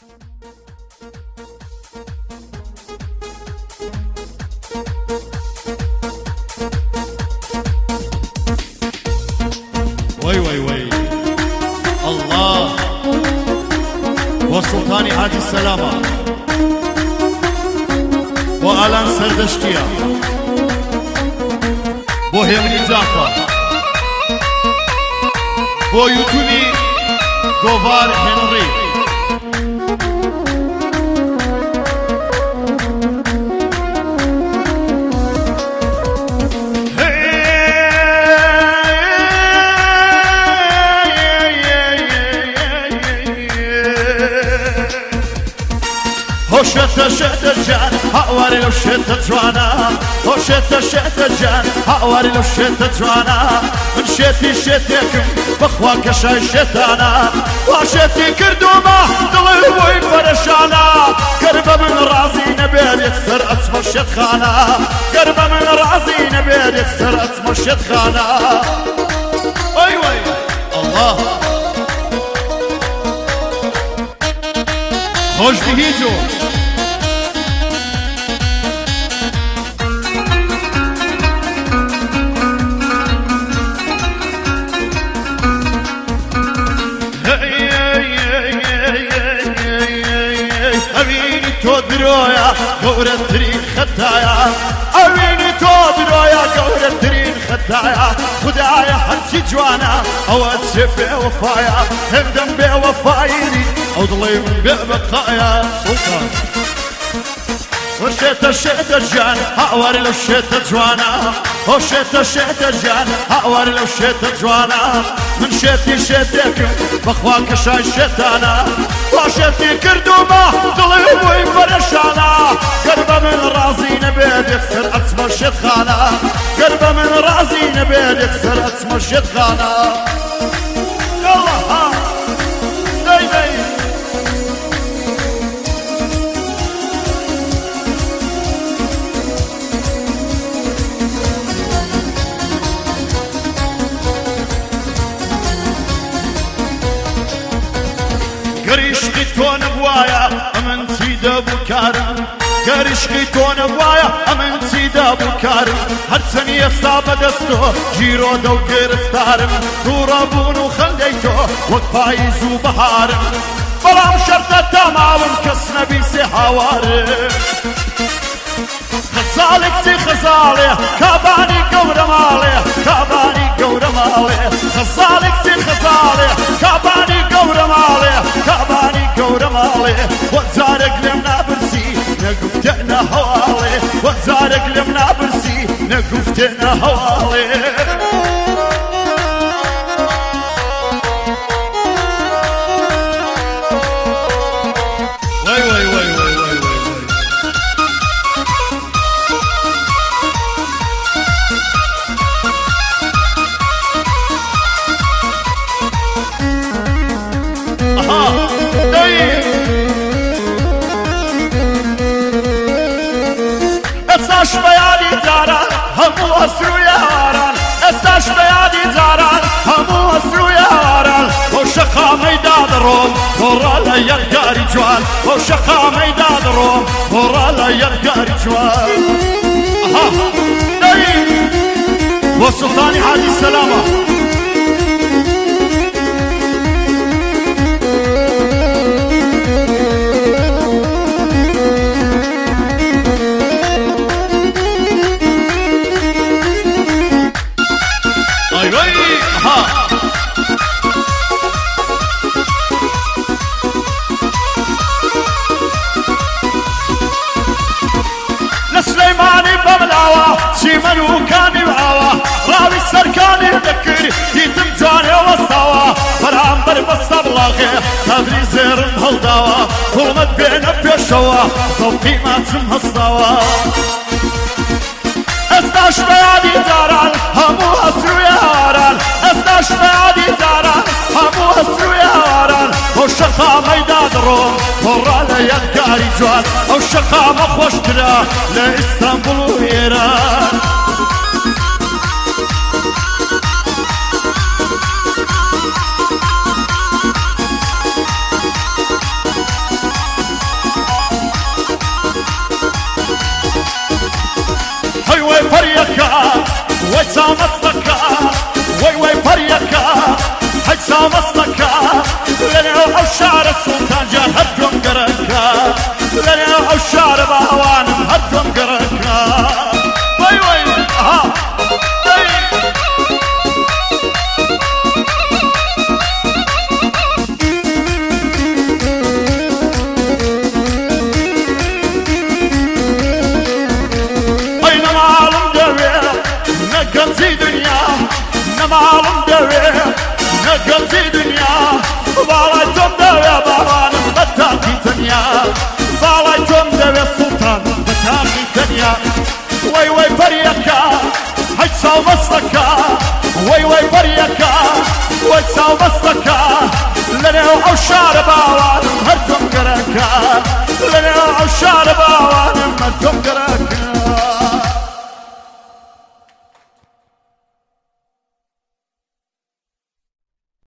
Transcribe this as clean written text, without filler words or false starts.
وي وي وي الله وسلطاني حاجي السلامة وآلان سردشتيا بو هيمني جعفر بو يوتيوبي گوار هنري شتا شتا جان هاواري لو شتا جوانا شتا شتا جان هاواري لو شتا جوانا من شتي شتيكم بخواك شاي شتانا وشتي كردوما دلي بوي فرشانا قربة من راسي نبيل يكسر اسم الشتخانا قربة من راسي نبيل يكسر اسم الشتخانا وي وي الله خوش بهيجو درويا قورة ترين خطايا أويني تو درويا قورة ترين خطايا خدايا حنشي جوانا أو تشبه وفايا همدم بوفايني أو ظليم ببقايا سلطان وشتا شتا جان هاواري لو شتا جوانا وشتا شتا جان هاواري لو شتا جوانا من شتي شتيكم بخواك شاي شتانا وشتي كردوما دلي بوي فرشانا قربة من راسي نبيل يكسر اسم الشتخانا قربة من راسي نبيل يكسر اسم الشتخانا يلا ها داي داي قريشقي تون بوايا امن سيدا بكارم قريشقي تون بوايا امن سيدا بكارم هر ثانية صعبة دستو جيرو دو گرفتارم تورابون وخليتو وقفايز وبهارم بلام شرطة تمام كسنا بيسي حوارم خزالك سي خزالي كاباني قورة مالي كاباني قورة مالي خزالك سي خزالي كاباني قورة مالي كاباني قورة مالي وزارك لمنا برسي نقفتنا هوالي وزارك لمنا برسي نقفتنا هوالي وي وي وي وي وي استاش بيادي زاران همو اسرو ياران استاش بيادي زاران همو اسرو ياران وشقا ميدان روم ورا لا يلقاري جوان وشقا ميدان روم ورا لا يلقاري جوان وسلطاني حاجي السلامة لسليماني بملاوة سيمن وكاني وعوا راوي السركاني ذكر يتم جاني وصاوة فرام بربص بلاغي صدري زير مهلداوة كلمت بينا بيشوا صوتي ما تمهصاوة استاش بيادي داران همو اسرو ياران استاش بيادي داران همو اسرو ياران وشقا ميدان روم ورا لا يلقاري جوان وشقا مخوش ترى لإسطنبول وإيران ويتساو مصلكا وي بريكا حيتساو مصلكا لنا وشعر السلطان جان هدوم قركا لنا وشعر باوانم هدوم قركا وي ها نقلتي دنيا نمالم دوي نقلتي دنيا بالايتم دوي بارانم بتاقي دنيا بالايتم دوي السلطان بتاقي دنيا وي بريكا حيتساو مصلكا وي بريكا ويتساو مصلكا لنا وعشار باوانم هرتم قركا لنا وعشار باوانم هرتم قركا